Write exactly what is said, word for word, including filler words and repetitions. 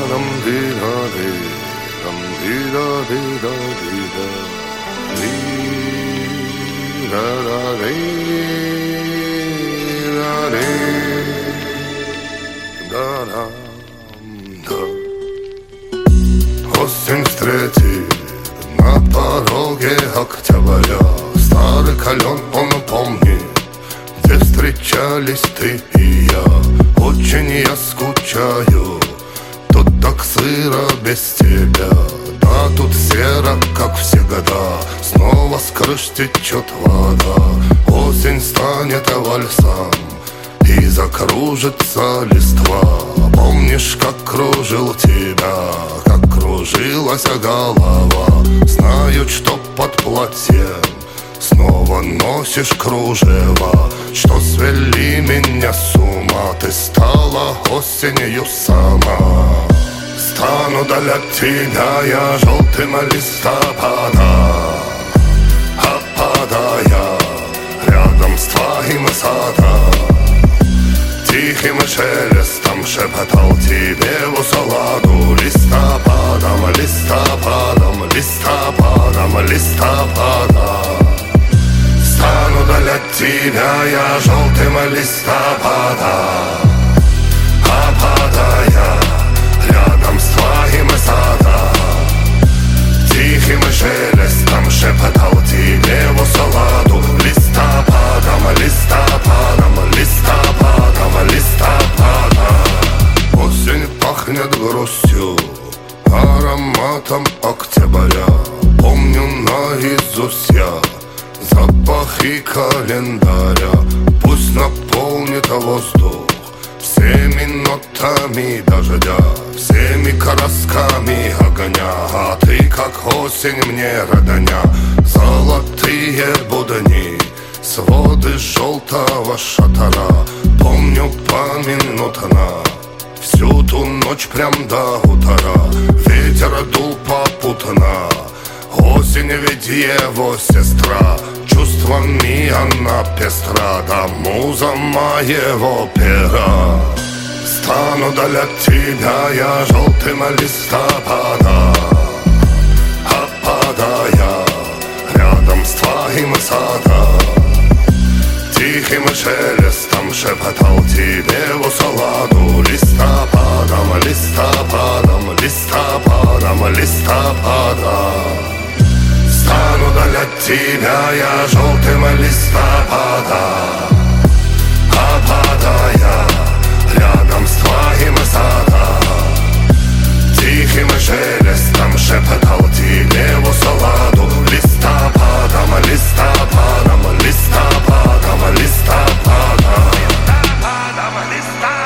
Осень встретит на пороге октября. Старый кален он помнит, где встречались ты и я. Очень я скучаю, тут так сыро без тебя. Да, тут серо, как всегда, снова с крыш течет вода. Осень станет вальсом и закружится листва. Помнишь, как кружил тебя, как кружилась голова. Знаю, что под платьем снова носишь кружева. Что свели меня с ума, ты стала осенью сама. Стану для тебя я желтым листопадом, опадая рядом с твоим садом. Тихим шелестом шепотал тебе в усладу. Листопадом, листопадом, листопадом, листопадом. Стану для тебя я желтым листопадом, опадая рядом с твоим садом. Тихим шелестом шепотал тебе в усладу. Листопадом, листопадом, листопадом, листопадом. Осень пахнет грустью, ароматом октября. Помню наизусть я запахи календаря. Пусть наполнит воздух всеми нотами дождя, всеми красками огня. А ты, как осень, мне родня. Золотые будни, своды желтого шатара. Помню поминутно всю ту ночь прям до утра. Ветер дул попутно, осень ведь его сестра. Чувствами она пестра, да муза моего пера. Стану для тебя я желтым листопадом, опадая рядом с твоим садом. Тихим шелестом шепотал тебе в усладу. Листопадом, листопадом, листопадом, листопадом. Стану для тебя я желтым листопадом, опадая рядом с твоим садом. Тихим шелестом шепотал тебе в усладу. Листопадом, листопадом, листопадом, листопадом, листопадом, листопадом.